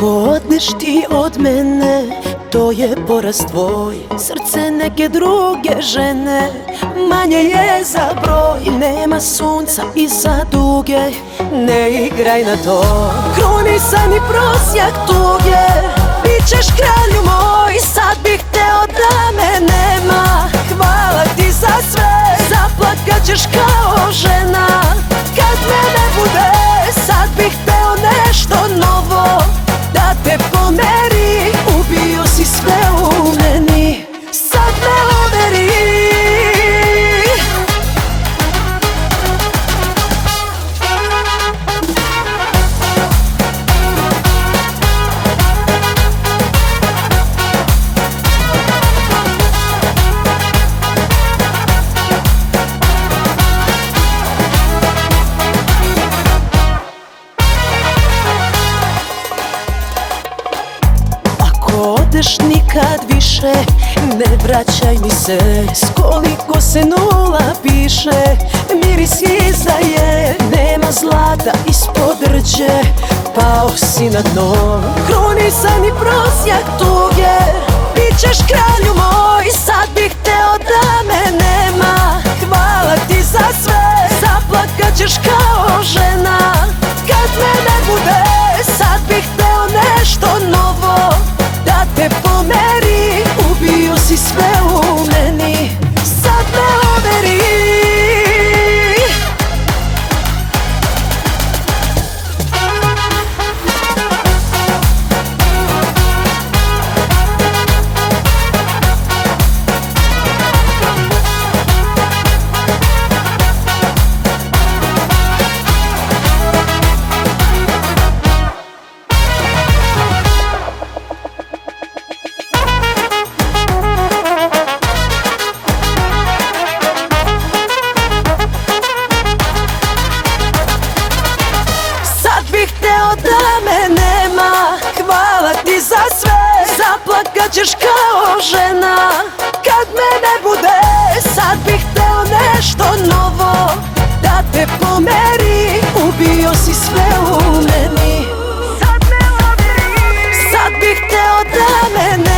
Ako odneš ti od mene, to je poraz tvoj. Srce neke druge žene manje je za broj. Nema sunca iza duge, ne igraj na to. Krunisani prosjak tuge, bit ćeš kralju moj. Sad bih teo da me nema, hvala ti za sve. Zaplakat ćeš kao žena kad me ne bude. Sad bih teo nešto novo da te pomeri, ubio si sve u meni, sad me overi. Odeš nikad više, ne vraćaj mi se. S koliko se nula piše, miris izdaje. Nema zlata ispod rđe, pao si na dno. Krunisani prosjak tuge, bit ćeš kralju moj. Sad bih teo da me nema, hvala ti za sve. Zaplakat ćeš kao žena kad me ne bude. Sad bih teo nešto novo da te pomeri, ubio si sve u meni, sad me overi. Da me nema, hvala ti za sve. Zaplakat ćeš kao žena kad me ne bude. Sad bih teo nešto novo da te pomeri, ubio si sve u meni, sad me overi. Sad bih teo da me nema.